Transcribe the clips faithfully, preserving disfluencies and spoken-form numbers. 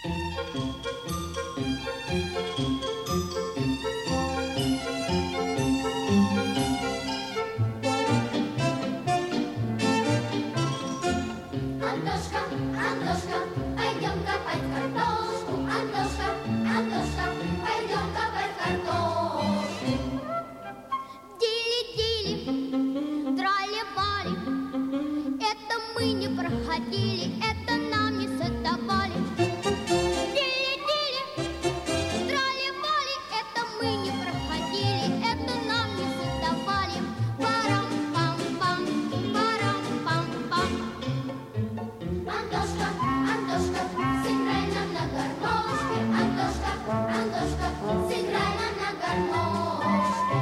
Антошка, Антошка, пойдем копать картошку. Антошка, Антошка, пойдем копать картошку. Дили-дили, трали-вали, это мы не проходили, это нам не создавали. Дили-дили, трали-вали, это мы не проходили, это нам не создавали. Парам-пам-пам, парам-пам-пам. Антошка, Антошка, сыграй нам на гармошке. Антошка, Антошка, сыграй нам на гармошке.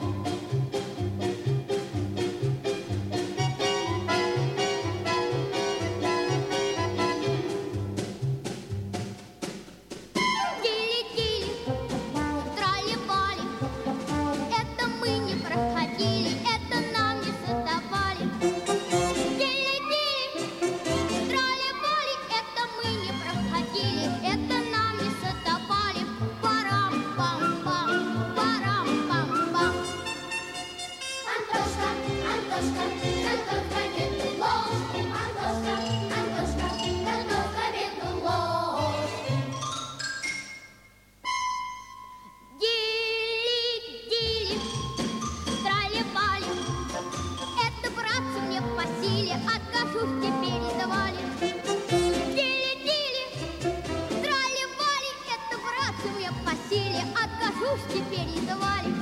Дили-дили, трали-вали, это мы не проходили, это нам не создавали. Дили-дили, трали-вали, это мы не проходили, это нам не создавали. Парам-пам-пам, парам-пам-пам. Антошка, Антошка, готовь к обеду ложку. Антошка, Антошка, готовь к обеду ложку. Дили-дили, трали-вали, это, братцы, мне по силе, откажусь теперь давали. Дили-дили, трали-вали, это, братцы, мне по силе, откажусь теперь давали.